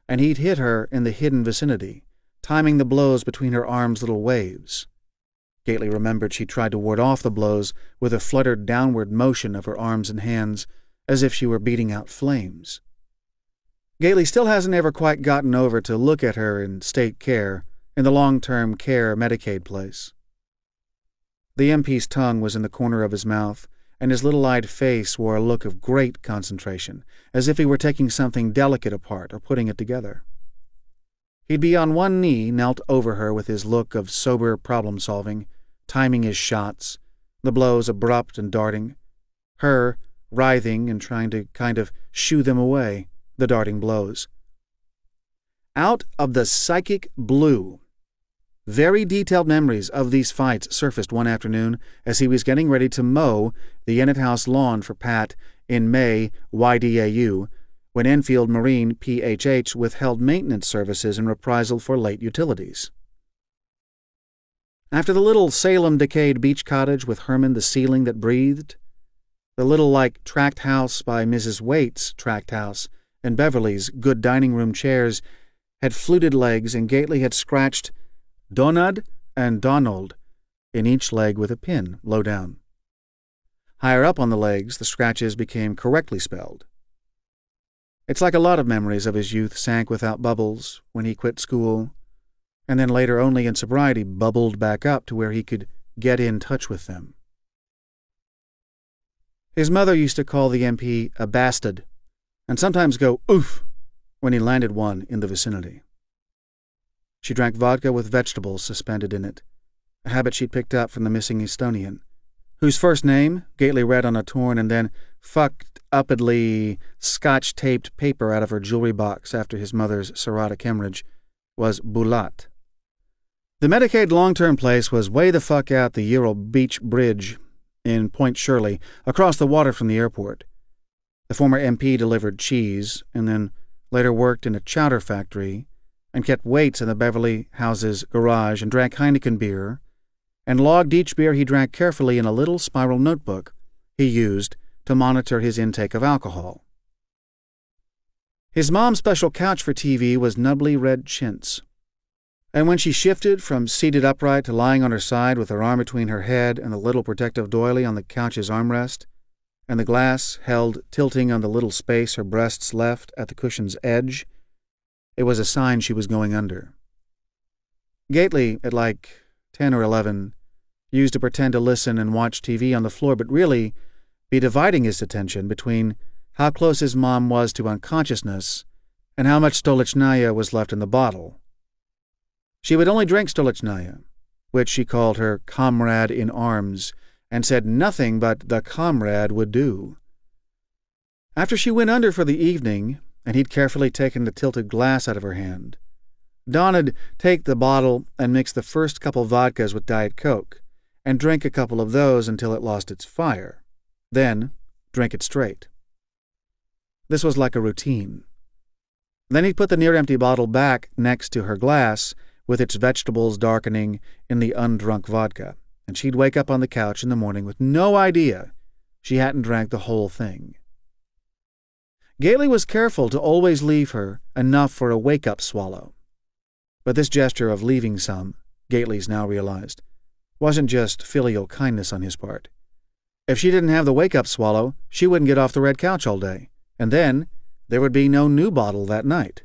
and he'd hit her in the hidden vicinity, timing the blows between her arms' little waves. Gately remembered she tried to ward off the blows with a fluttered downward motion of her arms and hands, as if she were beating out flames. Gately still hasn't ever quite gotten over to look at her in state care, in the long-term care Medicaid place. The MP's tongue was in the corner of his mouth, and his little-eyed face wore a look of great concentration, as if he were taking something delicate apart or putting it together. He'd be on one knee, knelt over her with his look of sober problem-solving, timing his shots, the blows abrupt and darting, her writhing and trying to kind of shoo them away, the darting blows. Out of the psychic blue, very detailed memories of these fights surfaced one afternoon as he was getting ready to mow the Ennet House lawn for Pat in May YDAU, when Enfield Marine PHH withheld maintenance services in reprisal for late utilities. After the little Salem-decayed beach cottage with Herman the ceiling that breathed, the little like tract house by Mrs. Waite's tract house, and Beverly's good dining room chairs had fluted legs, and Gately had scratched Donald and Donald in each leg with a pin, low down. Higher up on the legs, the scratches became correctly spelled. It's like a lot of memories of his youth sank without bubbles when he quit school, and then later only in sobriety bubbled back up to where he could get in touch with them. His mother used to call the MP a bastard, and sometimes go oof when he landed one in the vicinity. She drank vodka with vegetables suspended in it, a habit she'd picked up from the missing Estonian, whose first name, Gately read on a torn and then fucked-upedly scotch-taped paper out of her jewelry box after his mother's cirrhotic hemorrhage, was Bulat. The Medicaid long-term place was way the fuck out the Ural Beach Bridge in Point Shirley, across the water from the airport. The former MP delivered cheese, and then later worked in a chowder factory, and kept weights in the Beverly House's garage, and drank Heineken beer, and logged each beer he drank carefully in a little spiral notebook he used to monitor his intake of alcohol. His mom's special couch for TV was nubbly red chintz, and when she shifted from seated upright to lying on her side with her arm between her head and the little protective doily on the couch's armrest, and the glass held tilting on the little space her breasts left at the cushion's edge, it was a sign she was going under. Gately, at like 10 or 11, used to pretend to listen and watch TV on the floor, but really be dividing his attention between how close his mom was to unconsciousness and how much Stolichnaya was left in the bottle. She would only drink Stolichnaya, which she called her comrade in arms, and said nothing but the comrade would do. After she went under for the evening, and he'd carefully taken the tilted glass out of her hand, Don'd take the bottle and mix the first couple vodkas with Diet Coke, and drink a couple of those until it lost its fire. Then drink it straight. This was like a routine. Then he'd put the near-empty bottle back next to her glass, with its vegetables darkening in the undrunk vodka, and she'd wake up on the couch in the morning with no idea she hadn't drank the whole thing. Gately was careful to always leave her enough for a wake-up swallow. But this gesture of leaving some, Gately's now realized, wasn't just filial kindness on his part. If she didn't have the wake-up swallow, she wouldn't get off the red couch all day, and then there would be no new bottle that night.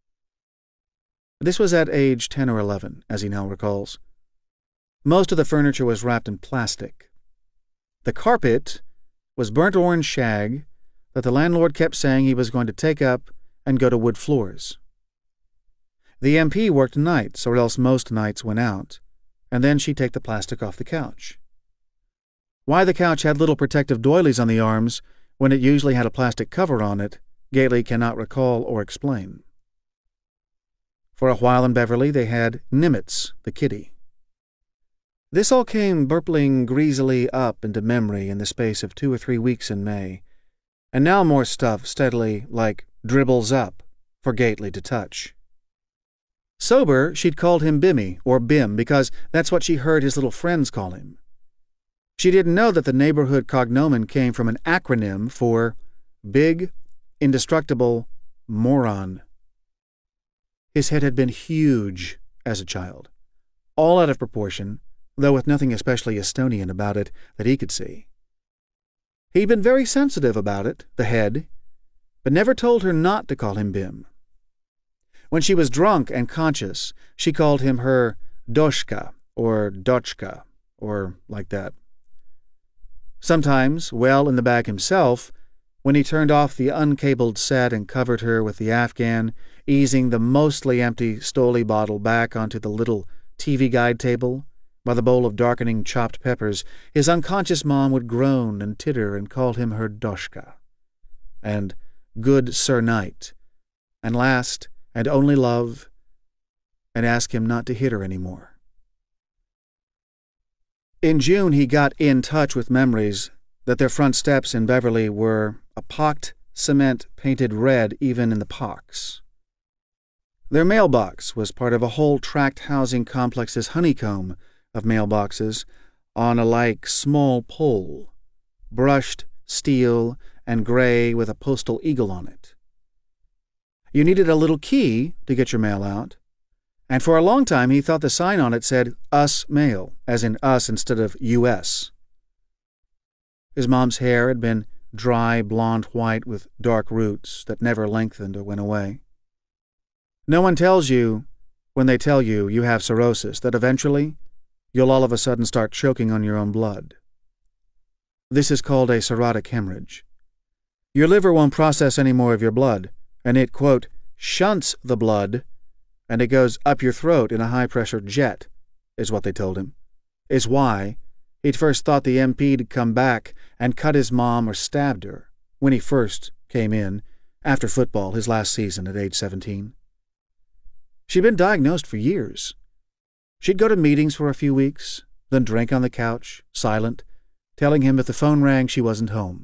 This was at age 10 or 11, as he now recalls. Most of the furniture was wrapped in plastic. The carpet was burnt orange shag that the landlord kept saying he was going to take up and go to wood floors. The MP worked nights, or else most nights went out, and then she'd take the plastic off the couch. Why the couch had little protective doilies on the arms when it usually had a plastic cover on it, Gately cannot recall or explain. For a while in Beverly they had Nimitz, the kitty. This all came burpling greasily up into memory in the space of 2 or 3 weeks in May, and now more stuff steadily, like, dribbles up for Gately to touch. Sober, she'd called him Bimmy, or Bim, because that's what she heard his little friends call him. She didn't know that the neighborhood cognomen came from an acronym for Big, Indestructible, Moron. His head had been huge as a child, all out of proportion, though with nothing especially Estonian about it that he could see. He'd been very sensitive about it, the head, but never told her not to call him Bim. When she was drunk and conscious, she called him her Doshka or Dochka, or like that. Sometimes, well in the bag himself, when he turned off the uncabled set and covered her with the Afghan, easing the mostly empty Stoli bottle back onto the little TV guide table, by the bowl of darkening chopped peppers, his unconscious mom would groan and titter and call him her Doshka, and good Sir Knight, and last and only love, and ask him not to hit her any more. In June he got in touch with memories that their front steps in Beverly were a pocked cement painted red even in the pocks. Their mailbox was part of a whole tract housing complex's honeycomb of mailboxes on a small pole, brushed steel and gray with a postal eagle on it. You needed a little key to get your mail out, and for a long time he thought the sign on it said Us Mail, as in us instead of U.S. His mom's hair had been dry blonde-white with dark roots that never lengthened or went away. No one tells you, when they tell you you have cirrhosis, that eventually you'll all of a sudden start choking on your own blood. This is called a cirrhotic hemorrhage. Your liver won't process any more of your blood, and it, quote, shunts the blood, and it goes up your throat in a high-pressure jet, is what they told him, is why he'd first thought the MP'd come back and cut his mom or stabbed her when he first came in, after football, his last season at age 17. She'd been diagnosed for years. She'd go to meetings for a few weeks, then drink on the couch, silent, telling him if the phone rang she wasn't home.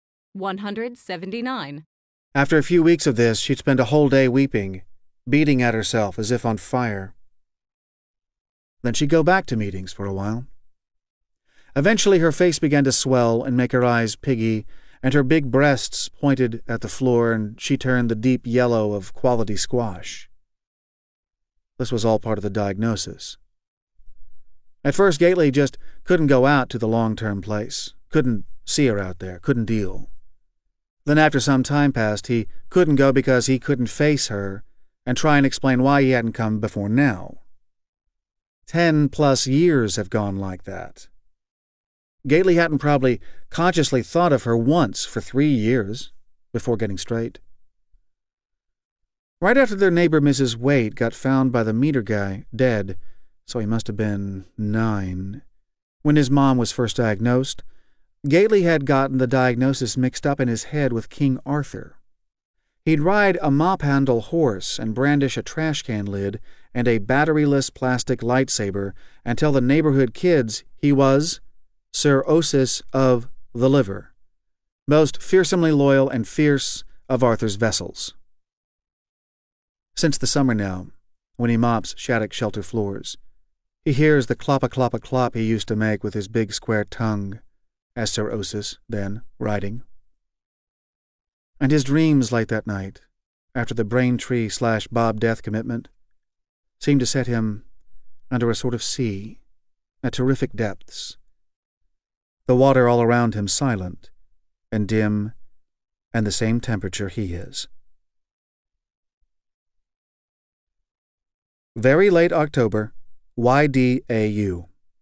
179. After a few weeks of this, she'd spend a whole day weeping, beating at herself as if on fire. Then she'd go back to meetings for a while. Eventually her face began to swell and make her eyes piggy, and her big breasts pointed at the floor, and she turned the deep yellow of quality squash. This was all part of the diagnosis. At first, Gately just couldn't go out to the long-term place, couldn't see her out there, couldn't deal. Then after some time passed, he couldn't go because he couldn't face her and try and explain why he hadn't come before now. 10+ years have gone like that. Gately hadn't probably consciously thought of her once for 3 years before getting straight. Right after their neighbor Mrs. Waite got found by the meter guy dead, so he must have been 9, when his mom was first diagnosed, Gately had gotten the diagnosis mixed up in his head with King Arthur. He'd ride a mop-handle horse and brandish a trash can lid and a batteryless plastic lightsaber and tell the neighborhood kids he was Sir Osis of the Liver, most fearsomely loyal and fierce of Arthur's vessels. Since the summer now, when he mops Shattuck shelter floors, he hears the clop-a-clop-a-clop he used to make with his big square tongue, as Sir Osis, then, riding. And his dreams late that night, after the Braintree/Bob Death commitment, seemed to set him under a sort of sea, at terrific depths, the water all around him silent and dim and the same temperature he is. Very late October, YDAU.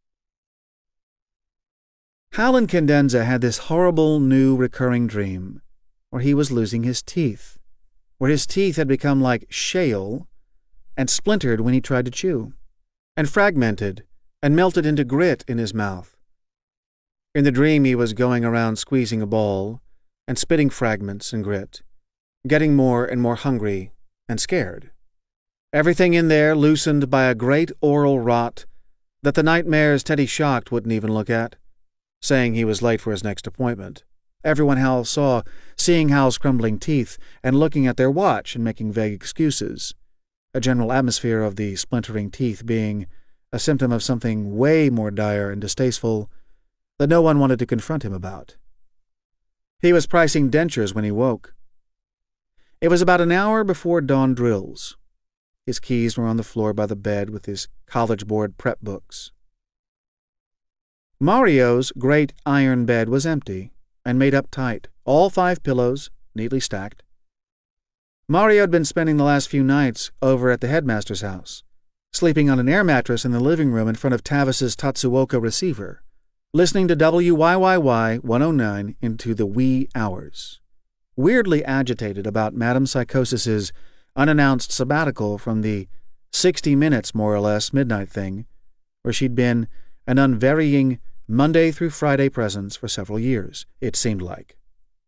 Howlin' Cadenza had this horrible new recurring dream where he was losing his teeth, where his teeth had become like shale and splintered when he tried to chew, and fragmented and melted into grit in his mouth. In the dream he was going around squeezing a ball and spitting fragments and grit, getting more and more hungry and scared. Everything in there loosened by a great oral rot that the nightmares Teddy Shocked wouldn't even look at, saying he was late for his next appointment. Everyone Hal saw, seeing Hal's crumbling teeth and looking at their watch and making vague excuses, a general atmosphere of the splintering teeth being a symptom of something way more dire and distasteful that no one wanted to confront him about. He was pricing dentures when he woke. It was about an hour before dawn drills. His keys were on the floor by the bed with his College Board prep books. Mario's great iron bed was empty and made up tight, all 5 pillows neatly stacked. Mario had been spending the last few nights over at the headmaster's house, sleeping on an air mattress in the living room in front of Tavis's Tatsuoka receiver, listening to WYYY 109 into the wee hours, weirdly agitated about Madame Psychosis's unannounced sabbatical from the 60 minutes, more or less, midnight thing, where she'd been an unvarying Monday through Friday presence for several years, it seemed like.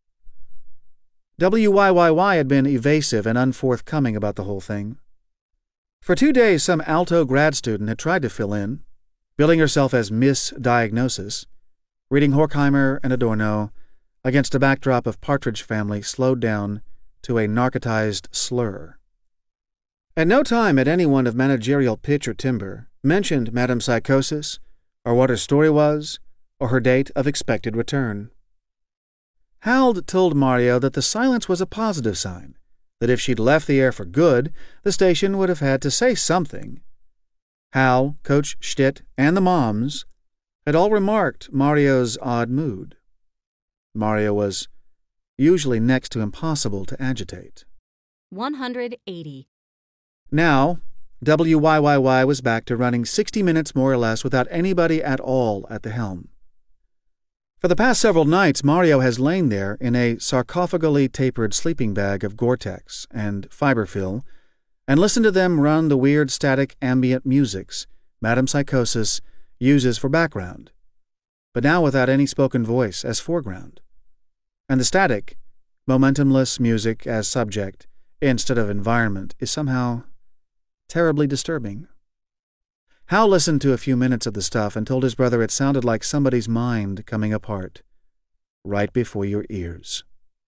WYYY had been evasive and unforthcoming about the whole thing. For 2 days, some alto grad student had tried to fill in, billing herself as Miss Diagnosis, reading Horkheimer and Adorno against a backdrop of Partridge Family slowed down to a narcotized slur. At no time had anyone of managerial pitch or timber mentioned Madame Psychosis, or what her story was, or her date of expected return. Hal told Mario that the silence was a positive sign, that if she'd left the air for good, the station would have had to say something. Hal, Coach Stitt, and the moms had all remarked Mario's odd mood. Mario was usually next to impossible to agitate. 180. Now, WYYY was back to running 60 minutes more or less without anybody at all at the helm. For the past several nights, Mario has lain there in a sarcophagally tapered sleeping bag of Gore-Tex and fiberfill and listened to them run the weird static ambient musics Madame Psychosis uses for background, but now without any spoken voice as foreground. And the static, momentumless music as subject instead of environment is somehow terribly disturbing. Hal listened to a few minutes of the stuff and told his brother it sounded like somebody's mind coming apart, right before your ears.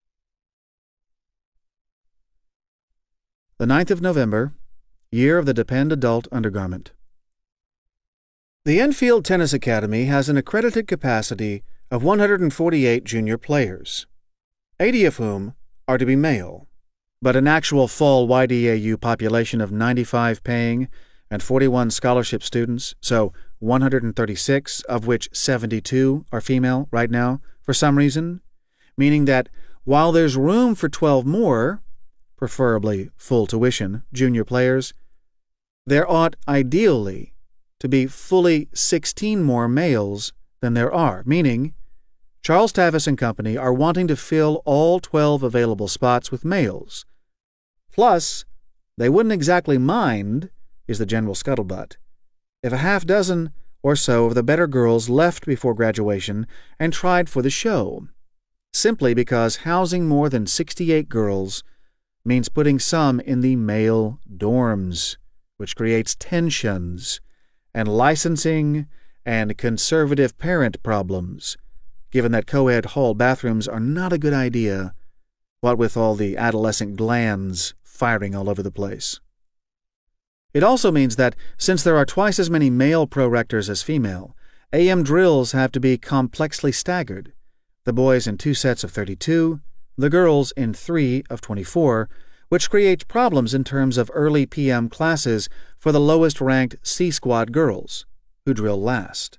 The 9th of November, year of the Depend Adult Undergarment. The Enfield Tennis Academy has an accredited capacity of 148 junior players, 80 of whom are to be male, but an actual fall YDAU population of 95 paying and 41 scholarship students, so 136, of which 72 are female right now, for some reason, meaning that while there's room for 12 more, preferably full tuition, junior players, there ought ideally to be fully 16 more males than there are, meaning Charles Tavis and Company are wanting to fill all 12 available spots with males. Plus, they wouldn't exactly mind, is the general scuttlebutt, if a half dozen or so of the better girls left before graduation and tried for the show, simply because housing more than 68 girls means putting some in the male dorms, which creates tensions and licensing and conservative parent problems, given that co-ed hall bathrooms are not a good idea, what with all the adolescent glands firing all over the place. It also means that, since there are twice as many male prorectors as female, AM drills have to be complexly staggered, the boys in 2 sets of 32, the girls in 3 of 24, which creates problems in terms of early PM classes for the lowest-ranked C-Squad girls, who drill last.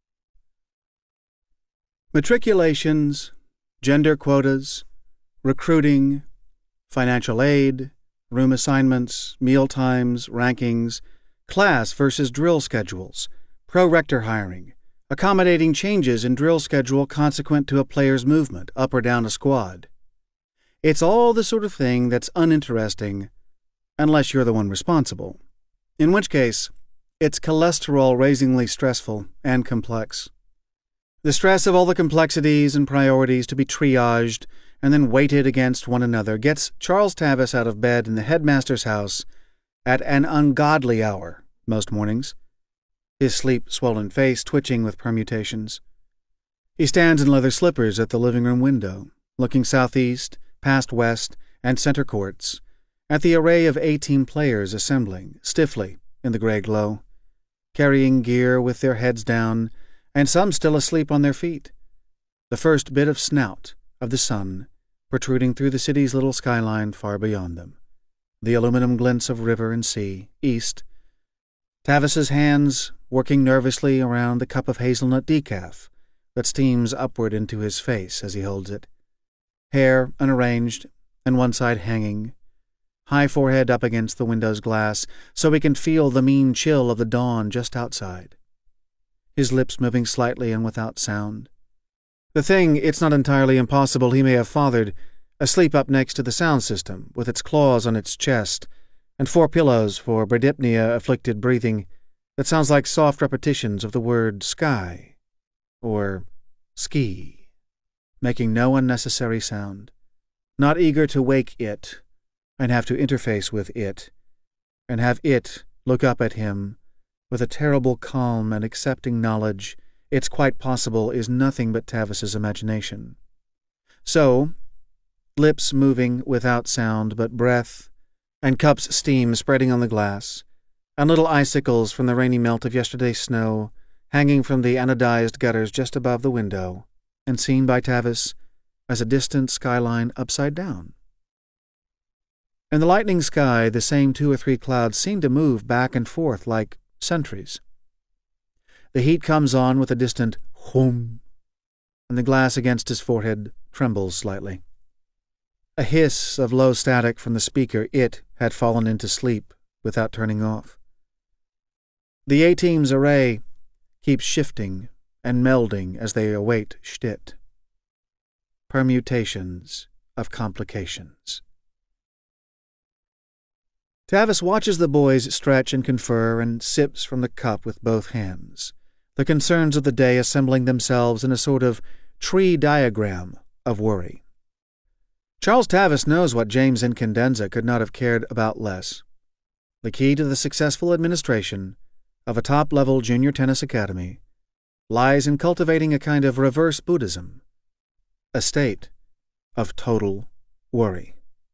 Matriculations, gender quotas, recruiting, financial aid, room assignments, meal times, rankings, class versus drill schedules, pro-rector hiring, accommodating changes in drill schedule consequent to a player's movement up or down a squad. It's all the sort of thing that's uninteresting unless you're the one responsible, in which case it's cholesterol-raisingly stressful and complex. The stress of all the complexities and priorities to be triaged and then weighted against one another gets Charles Tavis out of bed in the headmaster's house at an ungodly hour most mornings, his sleep-swollen face twitching with permutations. He stands in leather slippers at the living room window, looking southeast, past west, and center courts, at the array of 18 players assembling stiffly in the gray glow, carrying gear with their heads down, and some still asleep on their feet, the first bit of snout of the sun protruding through the city's little skyline far beyond them, the aluminum glints of river and sea, east. Tavis's hands working nervously around the cup of hazelnut decaf that steams upward into his face as he holds it. Hair unarranged and one side hanging, high forehead up against the window's glass so he can feel the mean chill of the dawn just outside. His lips moving slightly and without sound. The thing, it's not entirely impossible he may have fathered, asleep up next to the sound system, with its claws on its chest, and 4 pillows for bradypnea-afflicted breathing that sounds like soft repetitions of the word sky, or ski, making no unnecessary sound, not eager to wake it, and have to interface with it, and have it look up at him with a terrible calm and accepting knowledge it's quite possible is nothing but Tavis's imagination. So, lips moving without sound but breath, and cups steam spreading on the glass, and little icicles from the rainy melt of yesterday's snow hanging from the anodized gutters just above the window, and seen by Tavis as a distant skyline upside down. In the lightning sky, the same 2 or 3 clouds seem to move back and forth like sentries. The heat comes on with a distant whoom, and the glass against his forehead trembles slightly. A hiss of low static from the speaker it had fallen into sleep without turning off. The A-Team's array keeps shifting and melding as they await shtit. Permutations of complications. Tavis watches the boys stretch and confer and sips from the cup with both hands, the concerns of the day assembling themselves in a sort of tree diagram of worry. Charles Tavis knows what James Incandenza could not have cared about less. The key to the successful administration of a top-level junior tennis academy lies in cultivating a kind of reverse Buddhism, a state of total worry.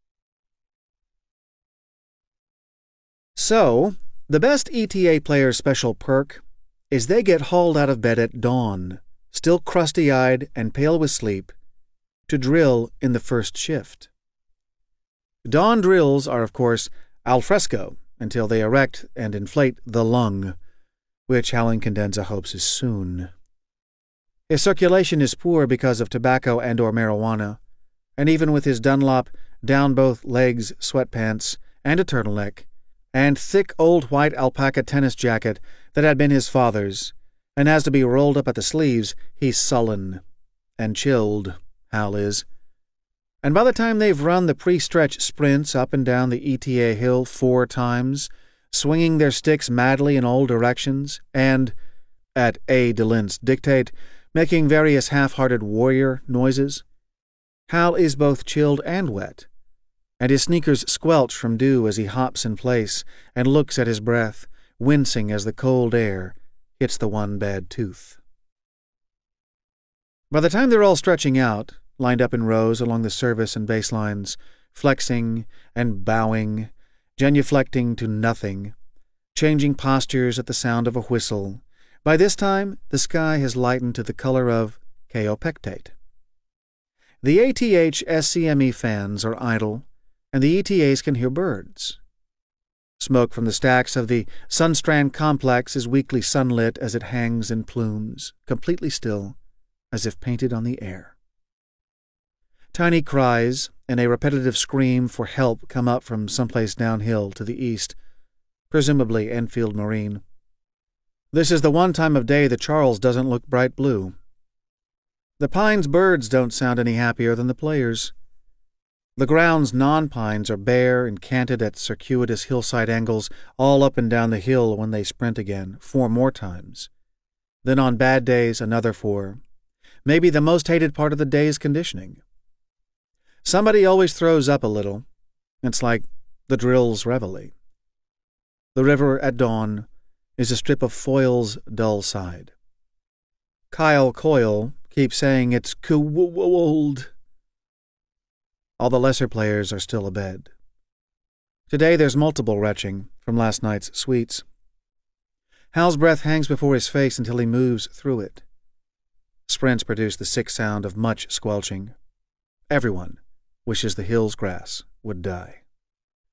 So, the best ETA player's special perk is they get hauled out of bed at dawn, still crusty-eyed and pale with sleep, to drill in the first shift. Dawn drills are, of course, al fresco until they erect and inflate the lung, which Hal Incandenza hopes is soon. His circulation is poor because of tobacco and or marijuana, and even with his Dunlop down-both-legs sweatpants and a turtleneck, and thick old white alpaca tennis jacket that had been his father's, and has to be rolled up at the sleeves, he's sullen and chilled, Hal is. And by the time they've run the pre-stretch sprints up and down the ETA hill 4 times, swinging their sticks madly in all directions, and, at A. DeLint's dictate, making various half-hearted warrior noises, Hal is both chilled and wet, and his sneakers squelch from dew as he hops in place and looks at his breath, wincing as the cold air hits the one bad tooth. By the time they're all stretching out, lined up in rows along the service and baselines, flexing and bowing, genuflecting to nothing, changing postures at the sound of a whistle, by this time the sky has lightened to the color of kaopectate. The ATH SCME fans are idle, and the ETAs can hear birds. Smoke from the stacks of the Sunstrand complex is weakly sunlit as it hangs in plumes, completely still, as if painted on the air. Tiny cries and a repetitive scream for help come up from someplace downhill to the east, presumably Enfield Marine. This is the one time of day that Charles doesn't look bright blue. The Pines' birds don't sound any happier than the players. The ground's non-pines are bare and canted at circuitous hillside angles all up and down the hill when they sprint again, 4 more times. Then on bad days, another 4. Maybe the most hated part of the day is conditioning. Somebody always throws up a little. It's like the drill's reveille. The river at dawn is a strip of foil's dull side. Kyle Coyle keeps saying it's cold. All the lesser players are still abed. Today there's multiple retching from last night's suites. Hal's breath hangs before his face until he moves through it. Sprints produce the sick sound of much squelching. Everyone wishes the hill's grass would die.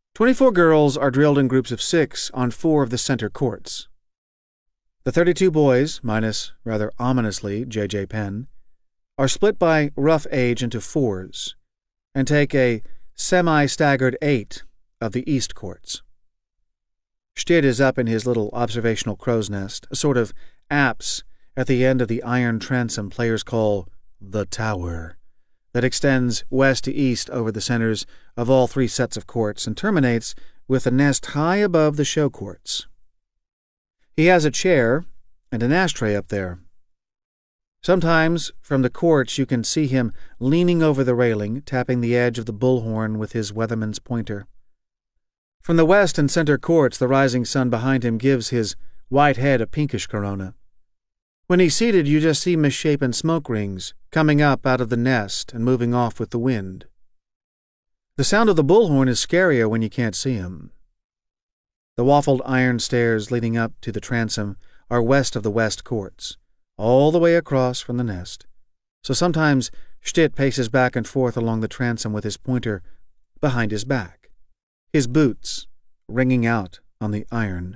24 girls are drilled in groups of 6 on 4 of the center courts. The 32 boys, minus, rather ominously, J.J. Penn, are split by rough age into 4s and take a semi-staggered 8 of the east courts. Stitt is up in his little observational crow's nest, a sort of apse at the end of the iron transom players call the Tower, that extends west to east over the centers of all 3 sets of courts and terminates with a nest high above the show courts. He has a chair and an ashtray up there. Sometimes, from the courts, you can see him leaning over the railing, tapping the edge of the bullhorn with his weatherman's pointer. From the west and center courts, the rising sun behind him gives his white head a pinkish corona. When he's seated, you just see misshapen smoke rings coming up out of the nest and moving off with the wind. The sound of the bullhorn is scarier when you can't see him. The waffled iron stairs leading up to the transom are west of the west courts, all the way across from the nest, so sometimes Stitt paces back and forth along the transom with his pointer behind his back, his boots ringing out on the iron.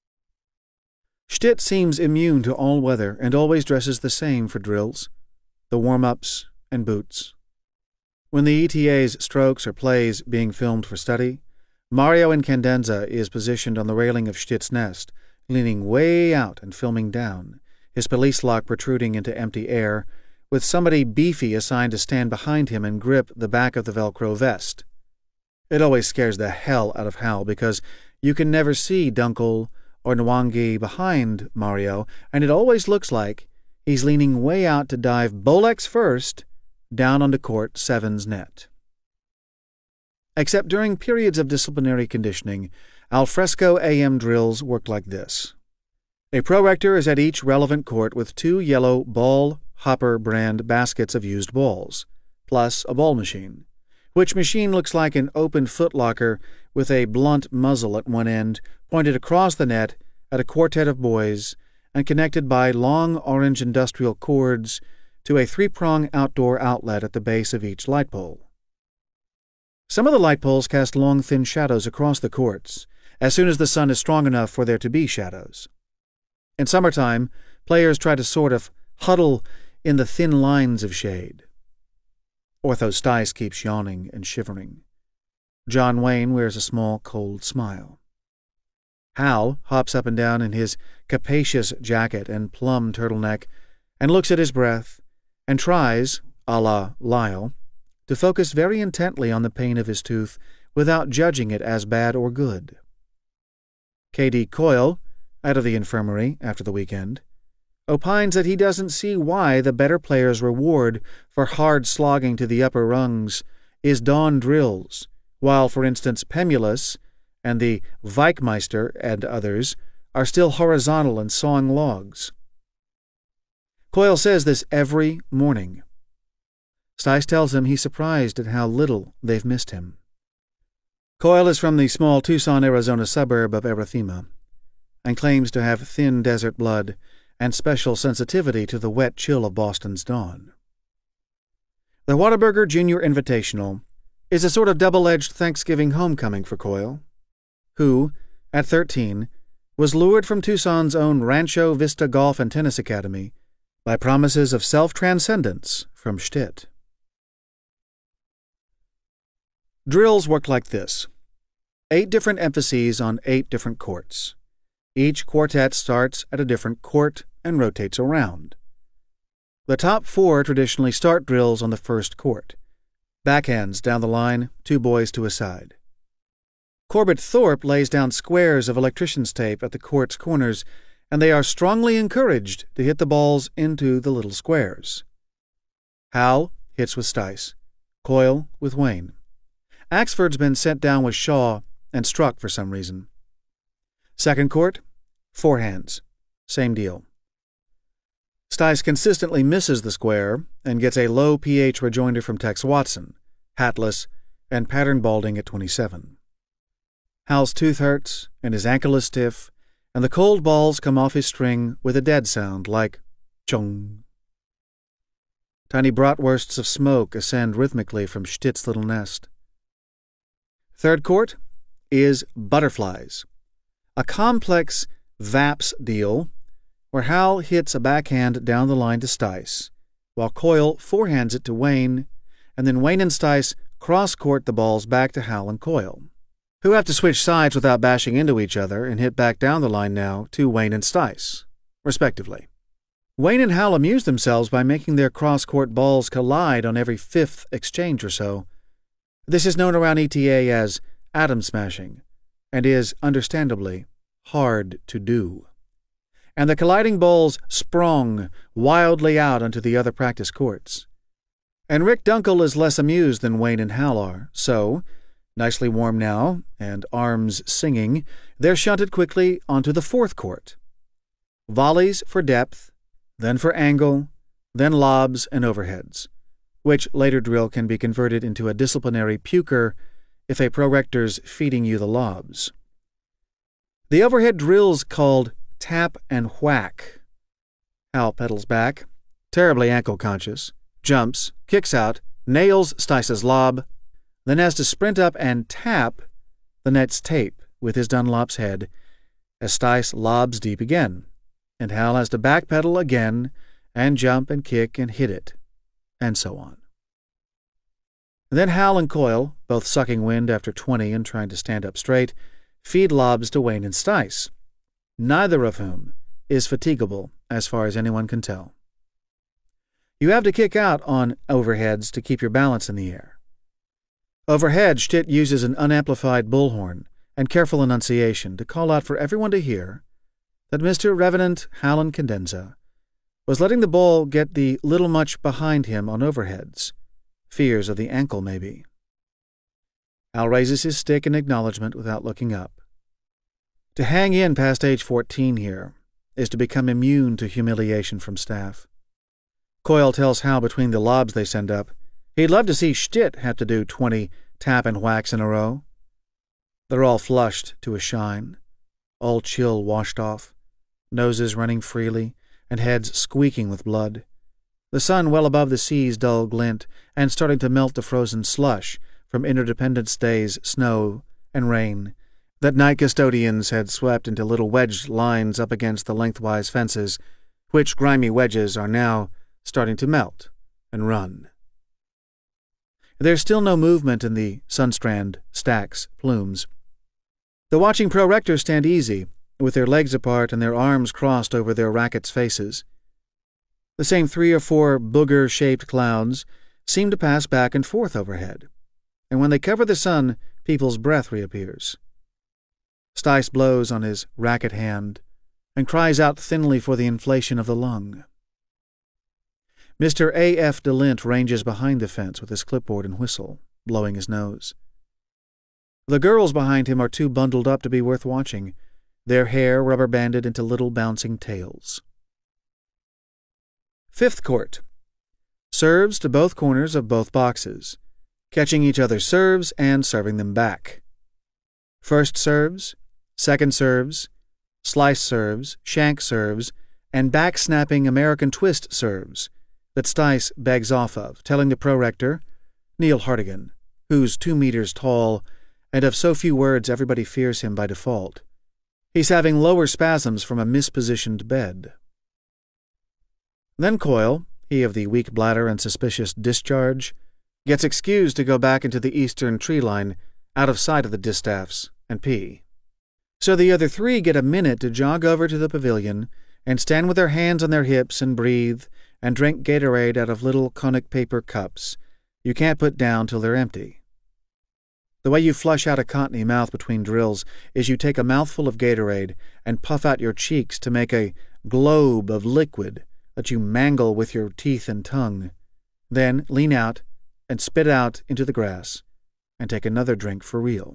Stitt seems immune to all weather and always dresses the same for drills, the warm-ups, and boots. When the ETA's strokes or plays being filmed for study, Mario Incandenza is positioned on the railing of Stitt's nest, leaning way out and filming down, his police lock protruding into empty air, with somebody beefy assigned to stand behind him and grip the back of the Velcro vest. It always scares the hell out of Hal because you can never see Dunkel or Nwangi behind Mario, and it always looks like he's leaning way out to dive Bolex first down onto Court 7's net. Except during periods of disciplinary conditioning, alfresco AM drills work like this. A prorector is at each relevant court with 2 yellow Ball Hopper brand baskets of used balls, plus a ball machine, which machine looks like an open footlocker with a blunt muzzle at one end pointed across the net at a quartet of boys and connected by long orange industrial cords to a 3-prong outdoor outlet at the base of each light pole. Some of the light poles cast long, thin shadows across the courts, as soon as the sun is strong enough for there to be shadows. In summertime, players try to sort of huddle in the thin lines of shade. Ortho Stice keeps yawning and shivering. John Wayne wears a small, cold smile. Hal hops up and down in his capacious jacket and plum turtleneck and looks at his breath and tries, a la Lyle, to focus very intently on the pain of his tooth without judging it as bad or good. K.D. Coyle, out of the infirmary after the weekend, opines that he doesn't see why the better player's reward for hard slogging to the upper rungs is dawn drills, while, for instance, Pemulus and the Weichmeister and others are still horizontal and sawing logs. Coyle says this every morning. Stice tells him he's surprised at how little they've missed him. Coyle is from the small Tucson, Arizona suburb of Erythema, and claims to have thin desert blood and special sensitivity to the wet chill of Boston's dawn. The Whataburger Junior Invitational is a sort of double-edged Thanksgiving homecoming for Coyle, who, at 13, was lured from Tucson's own Rancho Vista Golf and Tennis Academy by promises of self-transcendence from Stitt. Drills work like this. 8 different emphases on 8 different courts. Each quartet starts at a different court and rotates around. The top 4 traditionally start drills on the first court. Backhands down the line, 2 boys to a side. Corbett Thorpe lays down squares of electrician's tape at the court's corners, and they are strongly encouraged to hit the balls into the little squares. Hal hits with Stice, Coyle with Wayne. Axford's been sent down with Shaw and struck for some reason. Second court, 4 hands. Same deal. Stice consistently misses the square and gets a low pH rejoinder from Tex Watson, hatless and pattern balding at 27. Hal's tooth hurts and his ankle is stiff, and the cold balls come off his string with a dead sound like chung. Tiny bratwursts of smoke ascend rhythmically from Stitt's little nest. Third court, is butterflies, a complex VAPS deal where Hal hits a backhand down the line to Stice, while Coyle forehands it to Wayne, and then Wayne and Stice cross-court the balls back to Hal and Coyle, who have to switch sides without bashing into each other and hit back down the line now to Wayne and Stice, respectively. Wayne and Hal amuse themselves by making their cross-court balls collide on every fifth exchange or so. This is known around ETA as atom smashing, and is, understandably, hard to do. And the colliding balls sprung wildly out onto the other practice courts. And Rick Dunkel is less amused than Wayne and Hal are, so, nicely warm now, and arms singing, they're shunted quickly onto the fourth court. Volleys for depth, then for angle, then lobs and overheads, which later drill can be converted into a disciplinary puker if a prorector's feeding you the lobs. The overhead drill's called tap and whack. Hal pedals back, terribly ankle-conscious, jumps, kicks out, nails Stice's lob, then has to sprint up and tap the net's tape with his Dunlop's head as Stice lobs deep again, and Hal has to backpedal again and jump and kick and hit it, and so on. Then Hal and Coyle, both sucking wind after 20 and trying to stand up straight, feed lobs to Wayne and Stice, neither of whom is fatigable as far as anyone can tell. You have to kick out on overheads to keep your balance in the air. Overhead, Stitt uses an unamplified bullhorn and careful enunciation to call out for everyone to hear that Mr. Revenant Hallen Cadenza was letting the ball get the little much behind him on overheads, fears of the ankle maybe. Hal raises his stick in acknowledgement without looking up. To hang in past age 14 here is to become immune to humiliation from staff. Coyle tells Hal between the lobs they send up he'd love to see Stitt have to do 20 tap and whacks in a row. They're all flushed to a shine, all chill washed off, noses running freely and heads squeaking with blood, the sun well above the sea's dull glint and starting to melt the frozen slush from Independence Day's snow and rain that night custodians had swept into little wedged lines up against the lengthwise fences, which grimy wedges are now starting to melt and run. There's still no movement in the Sunstrand, stacks, plumes. The watching prorectors stand easy, with their legs apart and their arms crossed over their rackets' faces. The same 3 or 4 booger-shaped clouds seem to pass back and forth overhead, and when they cover the sun, people's breath reappears. Stice blows on his racket hand and cries out thinly for the inflation of the lung. Mr. A.F. DeLint ranges behind the fence with his clipboard and whistle, blowing his nose. The girls behind him are too bundled up to be worth watching, their hair rubber-banded into little bouncing tails. Fifth court. Serves to both corners of both boxes, catching each other's serves and serving them back. First serves, second serves, slice serves, shank serves, and back-snapping American twist serves that Stice begs off of, telling the prorector, Neil Hartigan, who's 2 meters tall and of so few words everybody fears him by default, he's having lower spasms from a mispositioned bed. Then Coyle, he of the weak bladder and suspicious discharge, gets excused to go back into the eastern tree line, out of sight of the distaffs, and pee. So the other 3 get a minute to jog over to the pavilion and stand with their hands on their hips and breathe and drink Gatorade out of little conic paper cups you can't put down till they're empty. The way you flush out a cottony mouth between drills is you take a mouthful of Gatorade and puff out your cheeks to make a globe of liquid that you mangle with your teeth and tongue, then lean out and spit out into the grass and take another drink for real.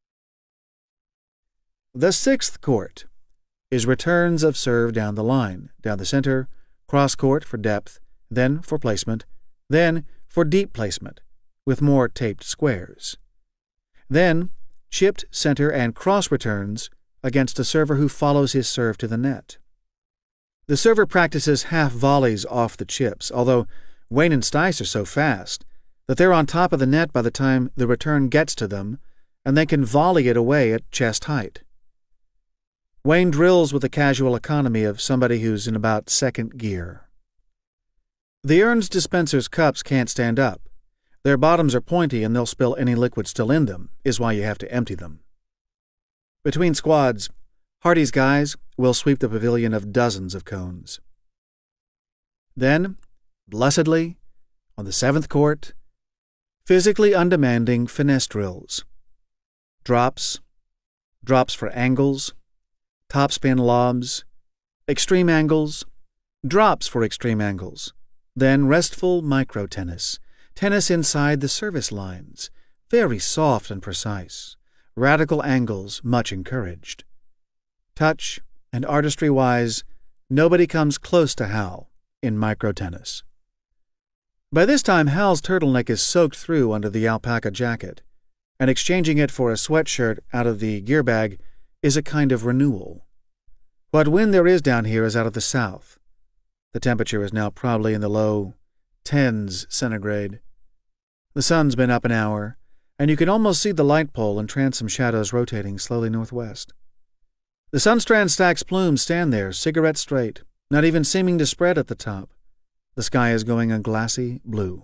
The sixth court is returns of serve down the line, down the center, cross-court for depth, then for placement, then for deep placement, with more taped squares. Then chipped center and cross returns against a server who follows his serve to the net. The server practices half volleys off the chips, although Wayne and Stice are so fast that they're on top of the net by the time the return gets to them, and they can volley it away at chest height. Wayne drills with the casual economy of somebody who's in about second gear. The urns dispenser's cups can't stand up. Their bottoms are pointy and they'll spill any liquid still in them, is why you have to empty them. Between squads, Hardy's guys will sweep the pavilion of dozens of cones. Then, blessedly, on the 7th court, physically undemanding finesse drills. Drops for angles, topspin lobs, extreme angles, drops for extreme angles, then restful micro-tennis, tennis inside the service lines, very soft and precise, radical angles much encouraged. Touch and artistry-wise, nobody comes close to Hal in micro-tennis. By this time, Hal's turtleneck is soaked through under the alpaca jacket, and exchanging it for a sweatshirt out of the gear bag is a kind of renewal. What wind there is down here is out of the south. The temperature is now probably in the low 10s centigrade. The sun's been up an hour, and you can almost see the light pole and transom shadows rotating slowly northwest. The Sunstrand Stack's plumes stand there, cigarette straight, not even seeming to spread at the top. The sky is going a glassy blue.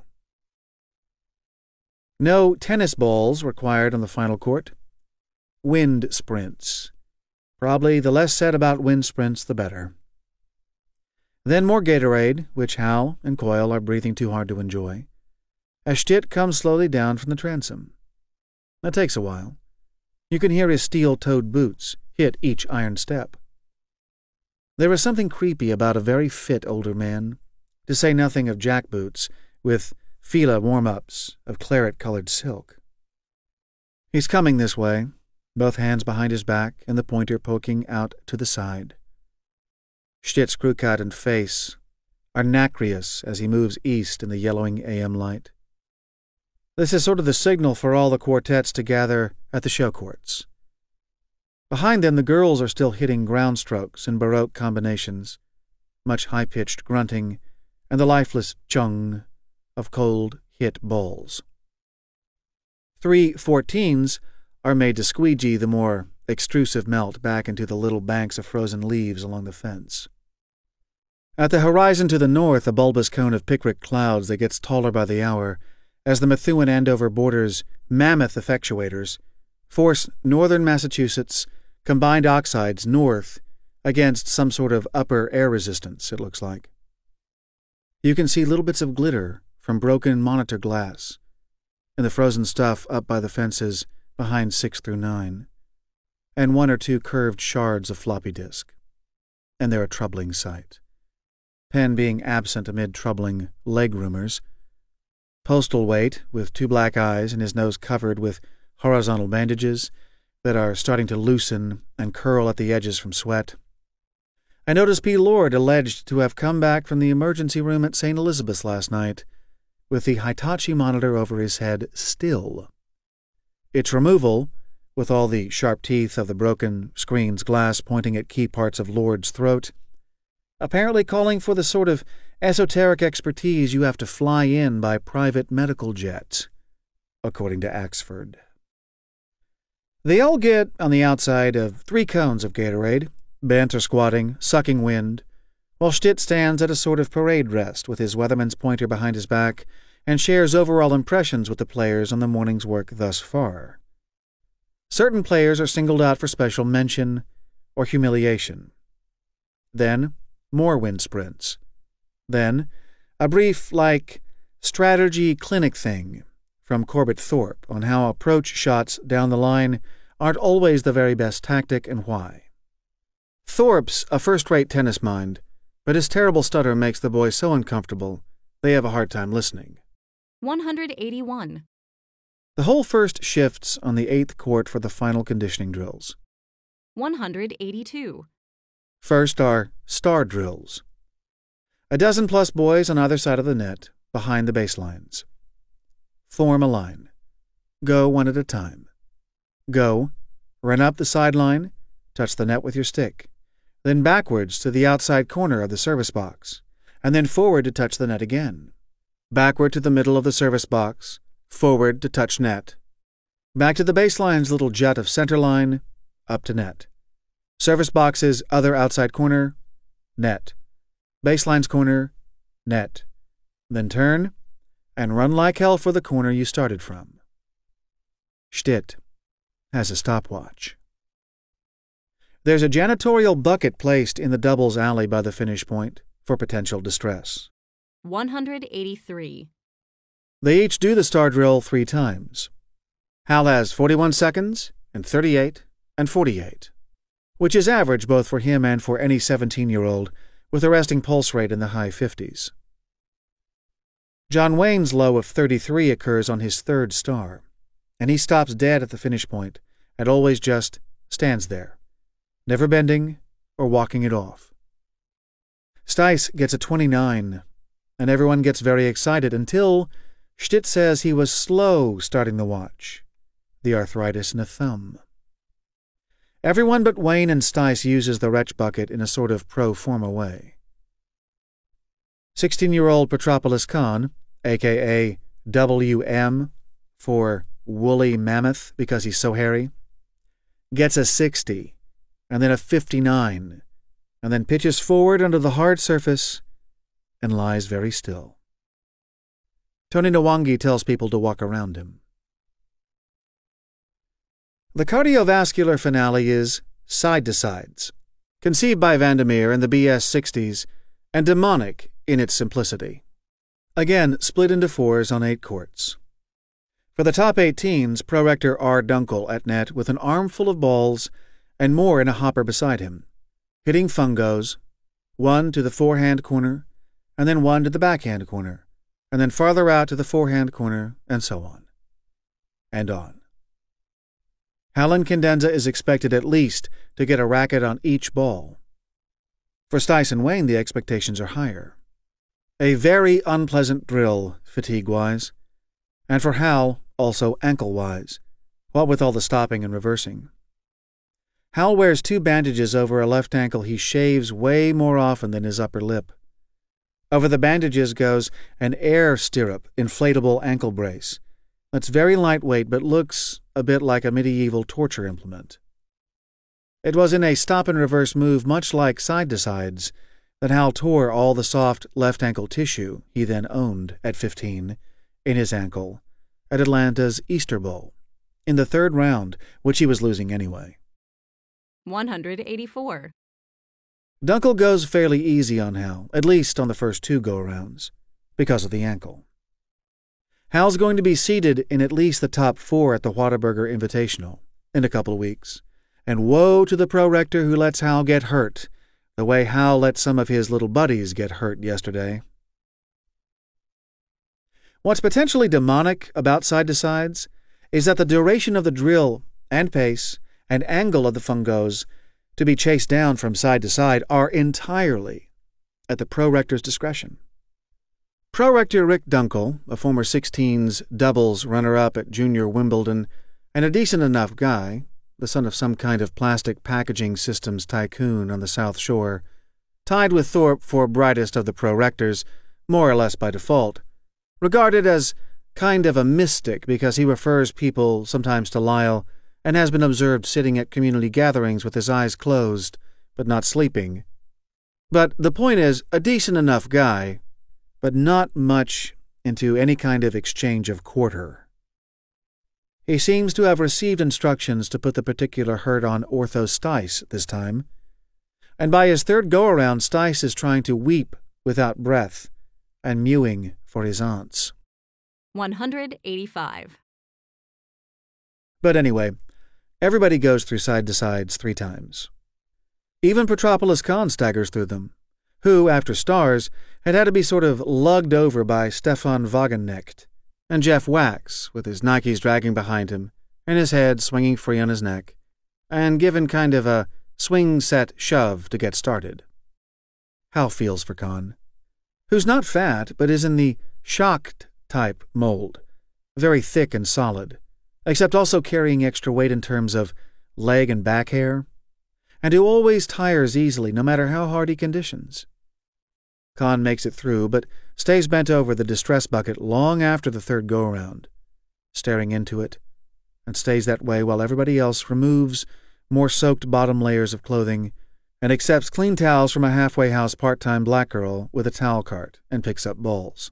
No tennis balls required on the final court. Wind sprints. Probably the less said about wind sprints, the better. Then more Gatorade, which Hal and Coyle are breathing too hard to enjoy, as Stitt comes slowly down from the transom. That takes a while. You can hear his steel-toed boots hit each iron step. There is something creepy about a very fit older man, to say nothing of jackboots with Fila warm-ups of claret-colored silk. He's coming this way, both hands behind his back and the pointer poking out to the side. Stitt's crew-cut and face are nacreous as he moves east in the yellowing AM light. This is sort of the signal for all the quartets to gather at the show courts. Behind them, the girls are still hitting ground strokes in Baroque combinations, much high-pitched grunting, and the lifeless chung of cold hit balls. 3 14s are made to squeegee the more extrusive melt back into the little banks of frozen leaves along the fence. At the horizon to the north, a bulbous cone of picric clouds that gets taller by the hour as the Methuen-Andover border's mammoth effectuators force northern Massachusetts combined oxides north against some sort of upper air resistance, it looks like. You can see little bits of glitter from broken monitor glass and the frozen stuff up by the fences behind 6 through 9, and 1 or 2 curved shards of floppy disk. And they're a troubling sight. Penn being absent amid troubling leg rumors. Postlethwaite, with 2 black eyes and his nose covered with horizontal bandages that are starting to loosen and curl at the edges from sweat. I noticed P. Lord alleged to have come back from the emergency room at St. Elizabeth's last night, with the Hitachi monitor over his head still. Its removal, with all the sharp teeth of the broken screen's glass pointing at key parts of Lord's throat, apparently calling for the sort of esoteric expertise you have to fly in by private medical jet, according to Axford. They all get on the outside of 3 cones of Gatorade, bent or squatting, sucking wind, while Stitt stands at a sort of parade rest with his weatherman's pointer behind his back and shares overall impressions with the players on the morning's work thus far. Certain players are singled out for special mention or humiliation. Then, more wind sprints. Then, a brief, strategy clinic thing from Corbett Thorpe on how approach shots down the line aren't always the very best tactic and why. Thorpe's a first-rate tennis mind, but his terrible stutter makes the boys so uncomfortable they have a hard time listening. 181. The whole first shifts on the 8th court for the final conditioning drills. 182. First are star drills. A dozen-plus boys on either side of the net, behind the baselines. Form a line. Go one at a time. Go, run up the sideline, touch the net with your stick, then backwards to the outside corner of the service box, and then forward to touch the net again. Backward to the middle of the service box, forward to touch net. Back to the baseline's little jut of centerline, up to net. Service box's other outside corner, net. Baseline's corner, net. Then turn and run like hell for the corner you started from. Schtitt has a stopwatch. There's a janitorial bucket placed in the doubles alley by the finish point for potential distress. 183. They each do the star drill 3 times. Hal has 41 seconds, and 38, and 48, which is average both for him and for any 17-year-old with a resting pulse rate in the high 50s. John Wayne's low of 33 occurs on his 3rd star, and he stops dead at the finish point and always just stands there, never bending or walking it off. Stice gets a 29, and everyone gets very excited until Schtitt says he was slow starting the watch, the arthritis in a thumb. Everyone but Wayne and Stice uses the retch bucket in a sort of pro forma way. 16-year-old Petropolis Khan, a.k.a. WM for Woolly Mammoth because he's so hairy, gets a 60, and then a 59, and then pitches forward under the hard surface and lies very still. Tony Nwangi tells people to walk around him. The cardiovascular finale is Side to Sides, conceived by Vandermeer in the BS-60s and demonic in its simplicity. Again, split into 4s on 8 courts. For the top 8 teens, Prorector R. Dunkel at net with an armful of balls and more in a hopper beside him, hitting fungos, 1 to the forehand corner, and then 1 to the backhand corner, and then farther out to the forehand corner, and so on. And on. Halen Cadenza is expected at least to get a racket on each ball. For Stice and Wayne, the expectations are higher. A very unpleasant drill, fatigue-wise, and for Hal, also ankle-wise, what with all the stopping and reversing. Hal wears 2 bandages over a left ankle he shaves way more often than his upper lip. Over the bandages goes an air stirrup inflatable ankle brace that's very lightweight but looks a bit like a medieval torture implement. It was in a stop-and-reverse move much like Side to Sides that Hal tore all the soft left ankle tissue he then owned at 15 in his ankle at Atlanta's Easter Bowl, in the 3rd round, which he was losing anyway. 184. Dunkel goes fairly easy on Hal, at least on the first 2 go-arounds, because of the ankle. Hal's going to be seeded in at least the top 4 at the Whataburger Invitational in a couple of weeks, and woe to the Prorector who lets Hal get hurt, the way Hal let some of his little buddies get hurt yesterday. What's potentially demonic about Side to Sides is that the duration of the drill and pace and angle of the fungos to be chased down from side to side are entirely at the Prorector's discretion. Prorector Rick Dunkel, a former 16s doubles runner-up at Junior Wimbledon and a decent enough guy, the son of some kind of plastic packaging systems tycoon on the South Shore, tied with Thorpe for brightest of the Prorectors, more or less by default, regarded as kind of a mystic because he refers people sometimes to Lyle and has been observed sitting at community gatherings with his eyes closed, but not sleeping. But the point is, a decent enough guy, but not much into any kind of exchange of quarter. He seems to have received instructions to put the particular hurt on Ortho Stice this time, and by his 3rd go-around Stice is trying to weep without breath and mewing for his aunts. 185. But anyway, everybody goes through Side to Sides 3 times. Even Petropolis Khan staggers through them, who, after stars, had to be sort of lugged over by Stefan Wagenknecht, and Jeff Wax, with his Nikes dragging behind him, and his head swinging free on his neck, and given kind of a swing-set shove to get started. Hal feels for Khan, who's not fat, but is in the shocked type mold, very thick and solid, except also carrying extra weight in terms of leg and back hair, and who always tires easily no matter how hard he conditions. Khan makes it through, but stays bent over the distress bucket long after the 3rd go-around, staring into it, and stays that way while everybody else removes more soaked bottom layers of clothing and accepts clean towels from a halfway house part-time black girl with a towel cart and picks up bowls.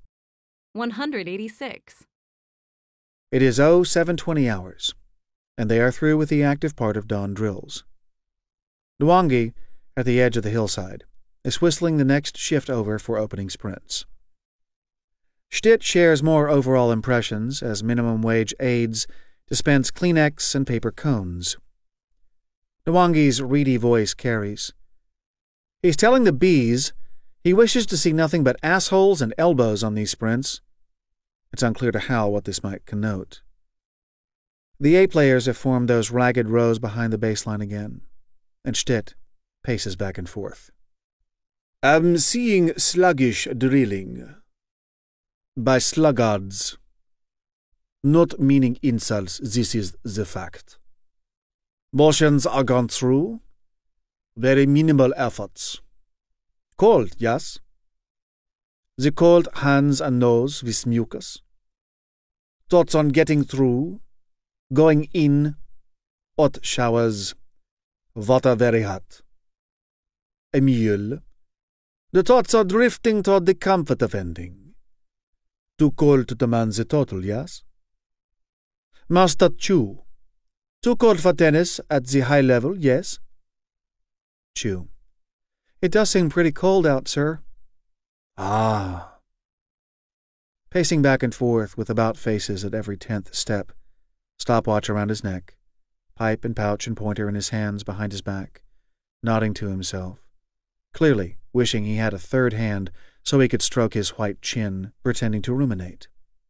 186. It is 0720 hours, and they are through with the active part of dawn drills. Nwangi, at the edge of the hillside, is whistling the next shift over for opening sprints. Stitt shares more overall impressions as minimum wage aides dispense Kleenex and paper cones. Nwangi's reedy voice carries. He's telling the bees he wishes to see nothing but assholes and elbows on these sprints. It's unclear to Hal what this might connote. The A players have formed those ragged rows behind the baseline again, and Stitt paces back and forth. I'm seeing sluggish drilling. By sluggards. Not meaning insults, this is the fact. Motions are gone through. Very minimal efforts. Cold, yes? The cold hands and nose with mucus. Thoughts on getting through. Going in. Hot showers. Water very hot. A meal. The thoughts are drifting toward the comfort of ending. Too cold to demand the total, yes? Master Chu. Too cold for tennis at the high level, yes? Chu. It does seem pretty cold out, sir. Ah. Pacing back and forth with about faces at every 10th step, stopwatch around his neck, pipe and pouch and pointer in his hands behind his back, nodding to himself, clearly wishing he had a third hand so he could stroke his white chin, pretending to ruminate.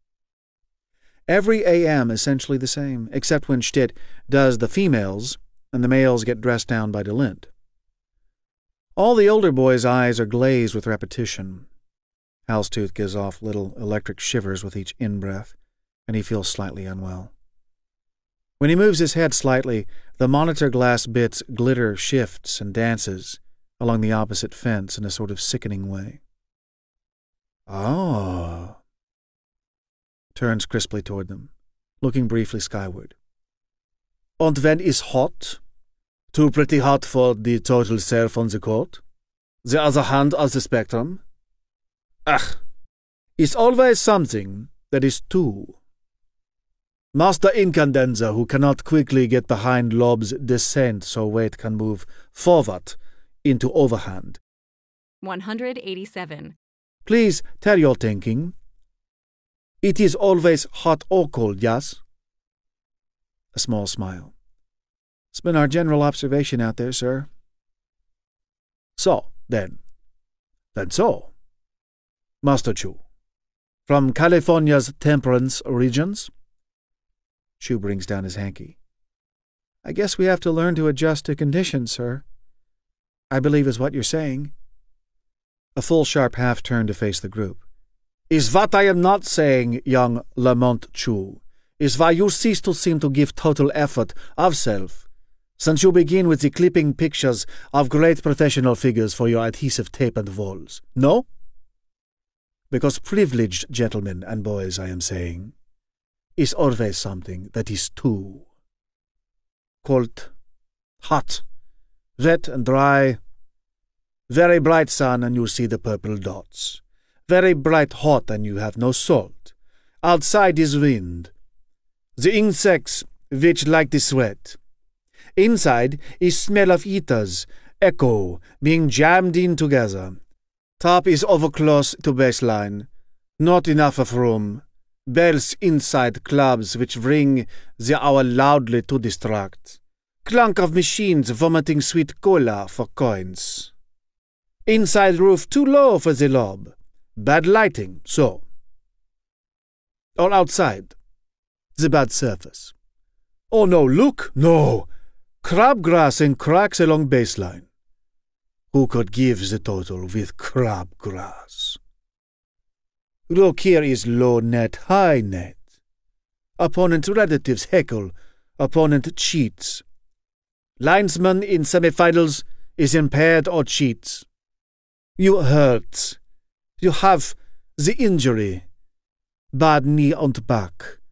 Every AM essentially the same, except when Stitt does the females and the males get dressed down by DeLint. All the older boys' eyes are glazed with repetition. Hal's tooth gives off little electric shivers with each in-breath, and he feels slightly unwell. When he moves his head slightly, the monitor glass bits glitter, shifts, and dances along the opposite fence in a sort of sickening way. Ah. Turns crisply toward them, looking briefly skyward. And when is hot? Too pretty hot for the total self on the court? The other hand of the spectrum? Ach, it's always something that is too. Master Incandenza who cannot quickly get behind Lob's descent so weight can move forward into overhand. 187. Please tell your thinking. It is always hot or cold, yes? A small smile. It's been our general observation out there, sir. So, then. Then so. Master Chu. From California's temperance regions? Chu brings down his hanky. I guess we have to learn to adjust to conditions, sir. I believe is what you're saying. A full sharp half turn to face the group. Is what I am not saying, young Lamont Chu, is why you cease to seem to give total effort of self, since you begin with the clipping pictures of great professional figures for your adhesive tape and walls. No? Because privileged gentlemen and boys, I am saying, is always something that is too. Cold, hot, wet and dry. Very bright sun and you see the purple dots. Very bright hot and you have no salt. Outside is wind. The insects which like the sweat. Inside is smell of heaters, echo, being jammed in together. Top is over close to baseline. Not enough of room. Bells inside clubs which ring the hour loudly to distract. Clunk of machines vomiting sweet cola for coins. Inside roof too low for the lob. Bad lighting, so. Or outside. The bad surface. Oh no, look, no. Crabgrass and cracks along baseline. Who could give the total with crabgrass? Look, here is low net, high net. Opponent relatives heckle, opponent cheats. Linesman in semifinals is impaired or cheats. You hurt. You have the injury. Bad knee and back.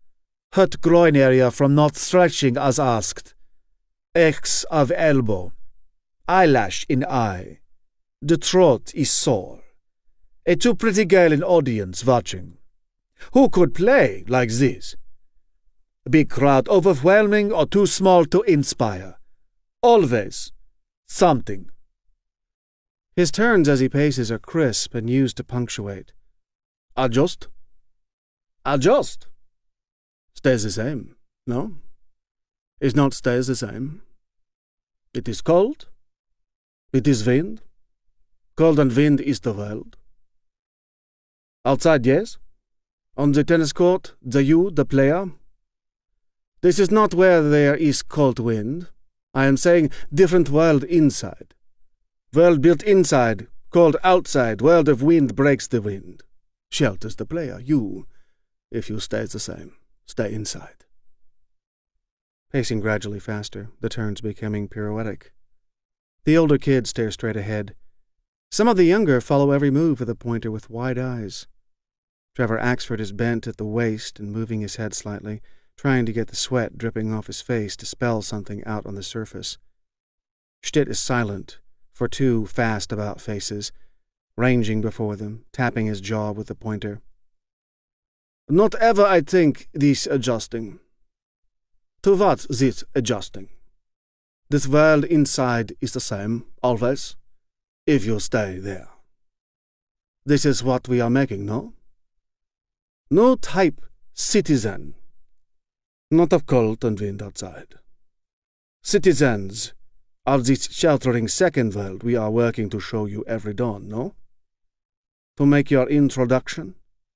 Hurt groin area from not stretching as asked. X of elbow. Eyelash in eye. The throat is sore. A too pretty girl in audience watching. Who could play like this? Big crowd overwhelming or too small to inspire. Always something. His turns as he paces are crisp and used to punctuate. Adjust. Adjust. Stays the same, no? Is not stays the same. It is cold. It is wind. Cold and wind is the world. Outside, yes. On the tennis court, the player. This is not where there is cold wind. I am saying different world inside. World built inside, cold outside, world of wind breaks the wind. Shelters the player. You, if you stay the same, stay inside. Pacing gradually faster, the turns becoming pirouettic. The older kids stare straight ahead. Some of the younger follow every move of the pointer with wide eyes. Trevor Axford is bent at the waist and moving his head slightly, trying to get the sweat dripping off his face to spell something out on the surface. Stitt is silent, for two fast-about faces, ranging before them, tapping his jaw with the pointer. Not ever, I think, this adjusting. To what this adjusting? This world inside is the same, always, if you stay there. This is what we are making, no? No type citizen. Not of cold and wind outside. Citizens of this sheltering second world we are working to show you every dawn, no? To make your introduction?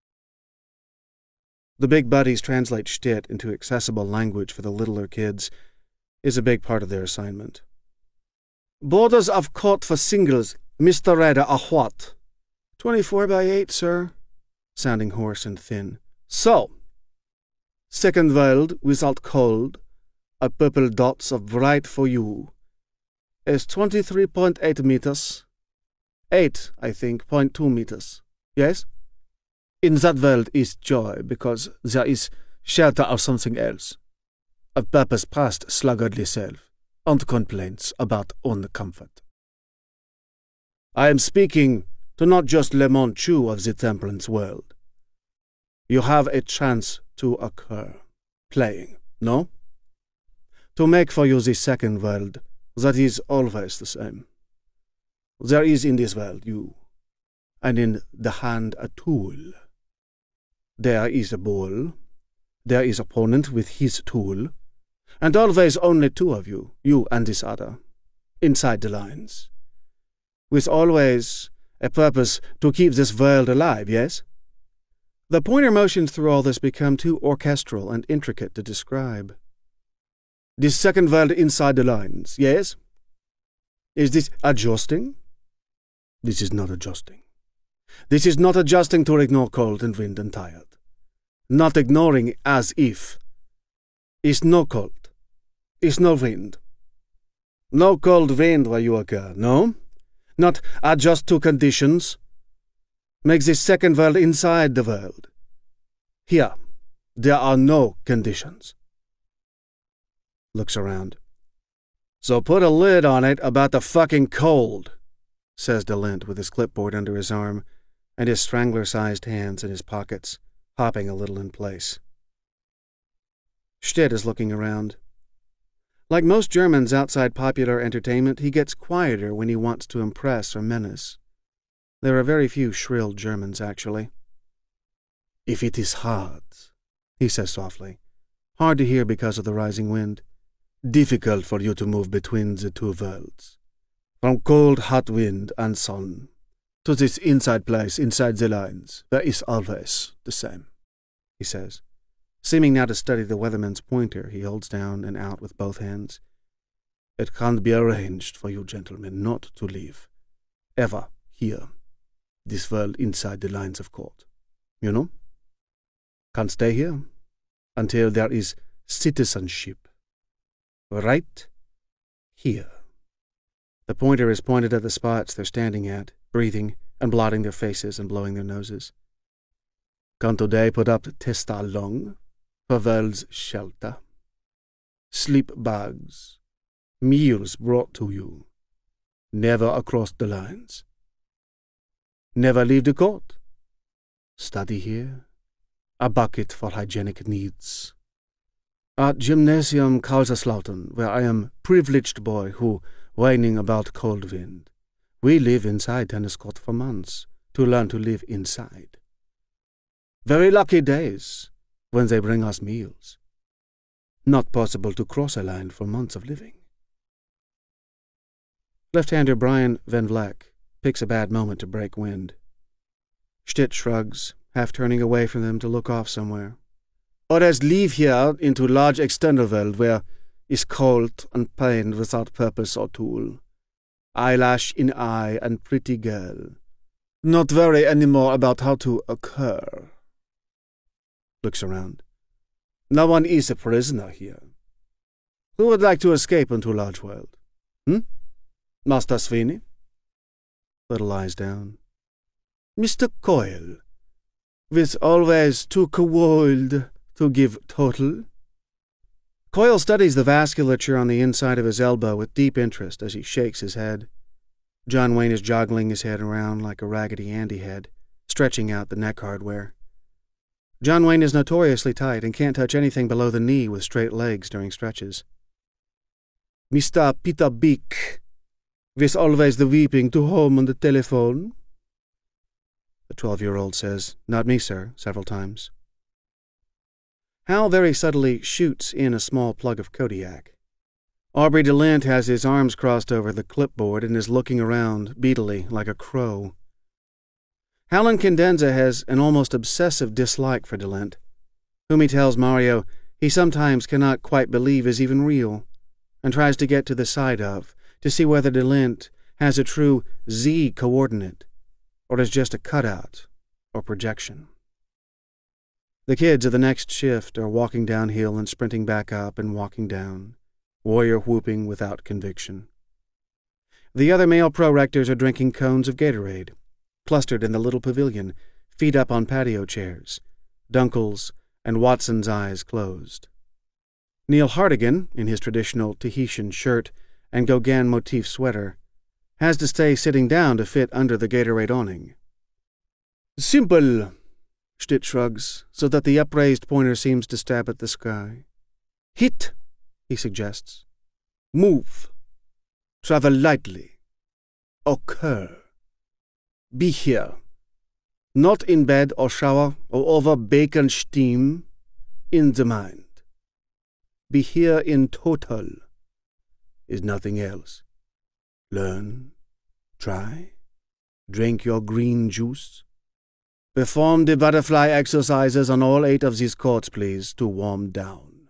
The big buddies translate Stitt into accessible language for the littler kids is a big part of their assignment. Borders of court for singles, Mr. Redder, are what? 24/8, sir. Sounding hoarse and thin. So, second world without cold, a purple dots of bright for you, is 23.8 meters. 8, I think, 0.2 meters. Yes? In that world is joy, because there is shelter or something else. Of purpose past sluggardly self, and complaints about own comfort. I am speaking to not just Le Monde Chu of the temperance world. You have a chance to occur, playing, no? To make for you the second world, that is always the same. There is in this world you, and in the hand a tool. There is a ball, there is opponent with his tool, and always only two of you, you and this other, inside the lines. With always a purpose to keep this world alive, yes? The pointer motions through all this become too orchestral and intricate to describe. This second world inside the lines, yes? Is this adjusting? This is not adjusting. This is not adjusting to ignore cold and wind and tired. Not ignoring as if. Is no cold. Is no wind. No cold wind where you occur, no? Not adjust to conditions. Make this second world inside the world. Here, there are no conditions. Looks around. So put a lid on it about the fucking cold, says DeLint with his clipboard under his arm and his strangler-sized hands in his pockets, hopping a little in place. Stitt is looking around. Like most Germans outside popular entertainment, he gets quieter when he wants to impress or menace. There are very few shrill Germans, actually. If it is hard, he says softly, hard to hear because of the rising wind, difficult for you to move between the two worlds, from cold, hot wind and sun, to this inside place inside the lines, that is always the same, he says, seeming now to study the weatherman's pointer he holds down and out with both hands. It can't be arranged for you gentlemen not to leave, ever, here, this world inside the lines of court. You know? Can't stay here until there is citizenship. Right here. The pointer is pointed at the spots they're standing at, breathing and blotting their faces and blowing their noses. Can't today put up testa long? for world's shelter. Sleep bags, meals brought to you, never across the lines. Never leave the court. Study here, a bucket for hygienic needs. At Gymnasium Kaiserslautern, where I am privileged boy who whining about cold wind. We live inside tennis court for months to learn to live inside. Very lucky days when they bring us meals. Not possible to cross a line for months of living. Left-hander Brian Van Vleck picks a bad moment to break wind. Stitt shrugs, half turning away from them to look off somewhere. Others leave here into large external world where is cold and pain without purpose or tool. Eyelash in eye and pretty girl. Not worry anymore about how to occur. Looks around. No one is a prisoner here. Who would like to escape into large world? Master Sweeney? Little lies down. Mr. Coyle, with always too cold to give total. Coyle studies the vasculature on the inside of his elbow with deep interest as he shakes his head. John Wayne is joggling his head around like a Raggedy Andy head, stretching out the neck hardware. John Wayne is notoriously tight and can't touch anything below the knee with straight legs during stretches. Mr. Peter Beek, with always the weeping to home on the telephone. The 12-year-old says, "Not me, sir," several times. Hal very subtly shoots in a small plug of Kodiak. Aubrey DeLint has his arms crossed over the clipboard and is looking around, beadily, like a crow. Howland Cadenza has an almost obsessive dislike for DeLint, whom he tells Mario he sometimes cannot quite believe is even real, and tries to get to the side of, to see whether DeLint has a true Z coordinate, or is just a cutout or projection. The kids of the next shift are walking downhill and sprinting back up and walking down, warrior whooping without conviction. The other male pro-rectors are drinking cones of Gatorade, clustered in the little pavilion, feet up on patio chairs, Dunkels and Watson's eyes closed. Neil Hartigan, in his traditional Tahitian shirt and Gauguin motif sweater, has to stay sitting down to fit under the Gatorade awning. "Simple," Stitt shrugs, so that the upraised pointer seems to stab at the sky. "Hit," he suggests. "Move. Travel lightly. Occur. Be here. Not in bed or shower or over bacon steam. In the mind. Be here in total. Is nothing else. Learn. Try. Drink your green juice. Perform the butterfly exercises on all 8 of these courts, please, to warm down.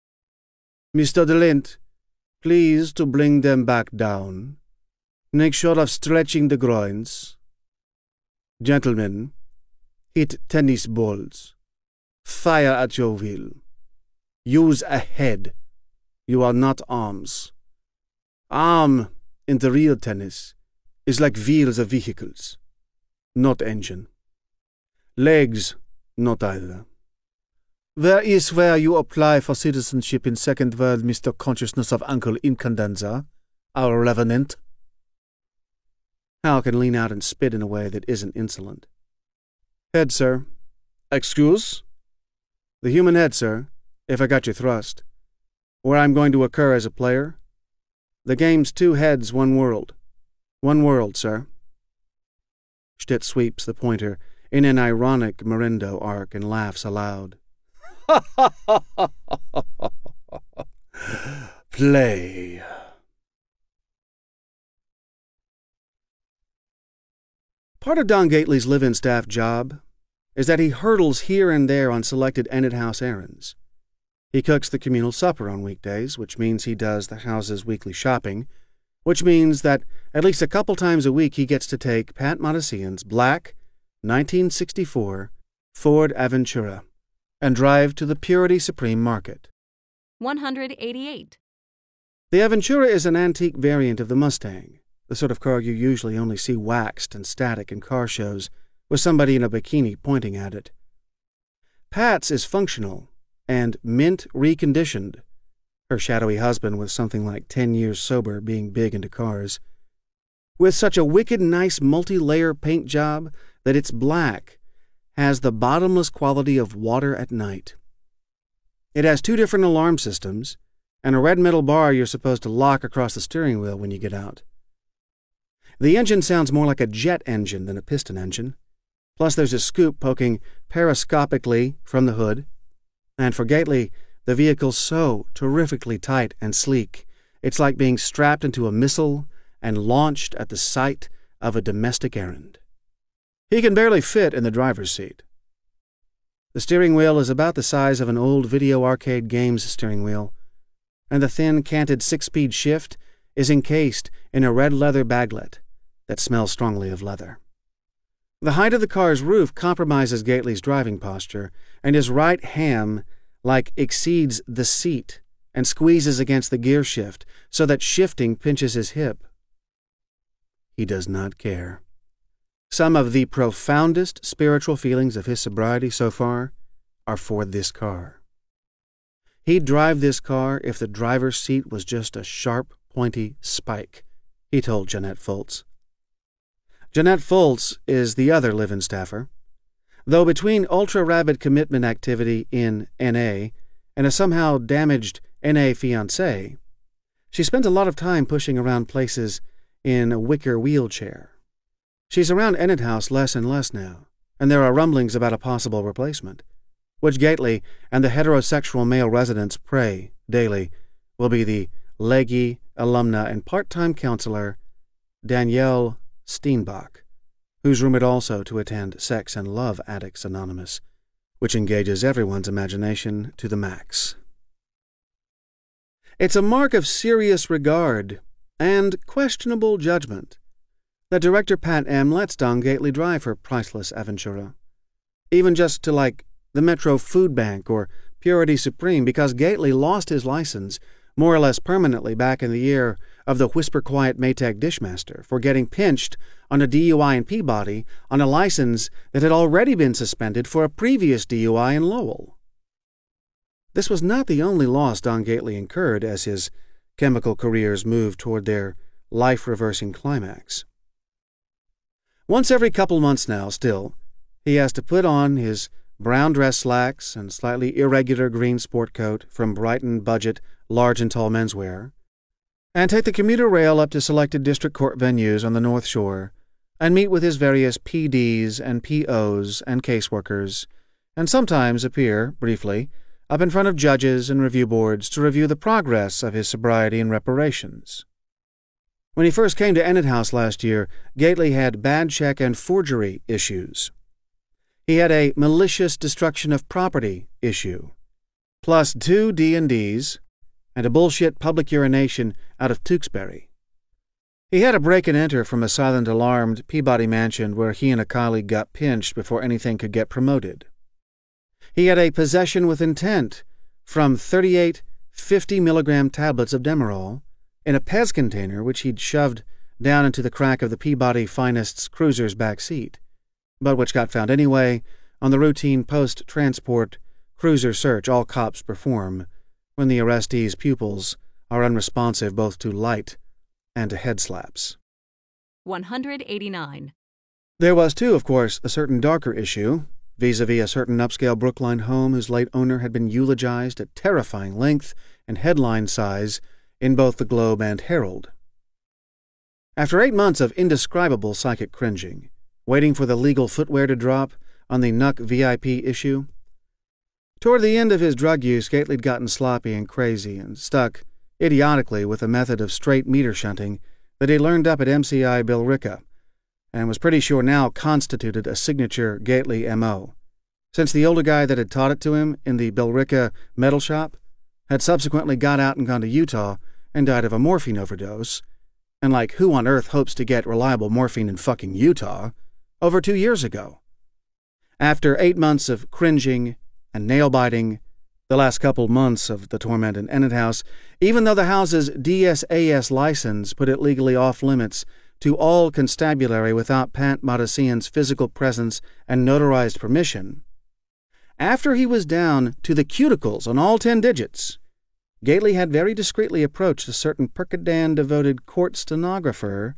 Mr. DeLint, please to bring them back down. Make sure of stretching the groins. Gentlemen, hit tennis balls. Fire at your will. Use a head. You are not arms. Arm, in the real tennis, is like wheels of vehicles, not engine. Legs, not either. Where is where you apply for citizenship in Second World, Mr. Consciousness of Uncle Incandenza, our revenant? Hal can lean out and spit in a way that isn't insolent. Head, sir. Excuse? The human head, sir, if I got your thrust. Where I'm going to occur as a player. The game's 2 heads, 1 world. 1 world, sir. Stitt sweeps the pointer in an ironic Merindo arc and laughs aloud. Play. Part of Don Gately's live-in staff job is that he hurdles here and there on selected Enid House errands. He cooks the communal supper on weekdays, which means he does the house's weekly shopping, which means that at least a couple times a week he gets to take Pat Modesian's black 1964 Ford Aventura and drive to the Purity Supreme Market. 188. The Aventura is an antique variant of the Mustang, the sort of car you usually only see waxed and static in car shows, with somebody in a bikini pointing at it. Pat's is functional, and mint reconditioned, her shadowy husband with something like 10 years sober being big into cars, with such a wicked nice multi-layer paint job that it's black, has the bottomless quality of water at night. It has 2 different alarm systems, and a red metal bar you're supposed to lock across the steering wheel when you get out. The engine sounds more like a jet engine than a piston engine. Plus there's a scoop poking periscopically from the hood. And for Gately, the vehicle's so terrifically tight and sleek, it's like being strapped into a missile and launched at the sight of a domestic errand. He can barely fit in the driver's seat. The steering wheel is about the size of an old video arcade game's steering wheel, and the thin, canted 6-speed shift is encased in a red leather baglet that smells strongly of leather. The height of the car's roof compromises Gately's driving posture, and his right ham exceeds the seat and squeezes against the gear shift so that shifting pinches his hip. He does not care. Some of the profoundest spiritual feelings of his sobriety so far are for this car. He'd drive this car if the driver's seat was just a sharp, pointy spike, he told Jeanette Foltz. Jeanette Foltz is the other live-in staffer, though between ultra-rabid commitment activity in N.A. and a somehow damaged N.A. fiancé, she spent a lot of time pushing around places in a wicker wheelchair. She's around Enid House less and less now, and there are rumblings about a possible replacement, which Gately and the heterosexual male residents pray daily will be the leggy alumna and part-time counselor Danielle Steenbach, who's rumored also to attend Sex and Love Addicts Anonymous, which engages everyone's imagination to the max. It's a mark of serious regard and questionable judgment that director Pat M. lets Don Gately drive her priceless Aventura, even just to the Metro Food Bank or Purity Supreme, because Gately lost his license more or less permanently back in the year of the Whisper Quiet Maytag Dishmaster for getting pinched on a DUI in Peabody on a license that had already been suspended for a previous DUI in Lowell. This was not the only loss Don Gately incurred as his chemical careers moved toward their life-reversing climax. Once every couple months now, still, he has to put on his brown dress slacks and slightly irregular green sport coat from Brighton Budget Large and Tall Menswear, and take the commuter rail up to selected district court venues on the North Shore, and meet with his various PDs and POs and caseworkers, and sometimes appear, briefly, up in front of judges and review boards to review the progress of his sobriety and reparations. When he first came to Enid House last year, Gately had bad check and forgery issues. He had a malicious destruction of property issue, plus 2 D&Ds, and a bullshit public urination out of Tewksbury. He had a break-and-enter from a silent-alarmed Peabody mansion where he and a colleague got pinched before anything could get promoted. He had a possession with intent from 38 50-milligram tablets of Demerol in a Pez container which he'd shoved down into the crack of the Peabody Finest's cruiser's back seat, but which got found anyway on the routine post-transport cruiser search all cops perform when the arrestee's pupils are unresponsive both to light and to head slaps. 189. There was, too, of course, a certain darker issue, vis-a-vis a certain upscale Brookline home whose late owner had been eulogized at terrifying length and headline size in both the Globe and Herald. After 8 months of indescribable psychic cringing, waiting for the legal footwear to drop on the Nuck VIP issue, toward the end of his drug use, Gately'd gotten sloppy and crazy and stuck idiotically with a method of straight meter shunting that he learned up at MCI Billerica, and was pretty sure now constituted a signature Gately M.O., since the older guy that had taught it to him in the Billerica metal shop had subsequently got out and gone to Utah and died of a morphine overdose, and who on earth hopes to get reliable morphine in fucking Utah, over 2 years ago. After 8 months of cringing and nail-biting, the last couple months of the torment in Enid House, even though the house's DSAS license put it legally off-limits to all constabulary without Pat Modesian's physical presence and notarized permission, After he was down to the cuticles on all 10 digits, Gately had very discreetly approached a certain Percodan-devoted court stenographer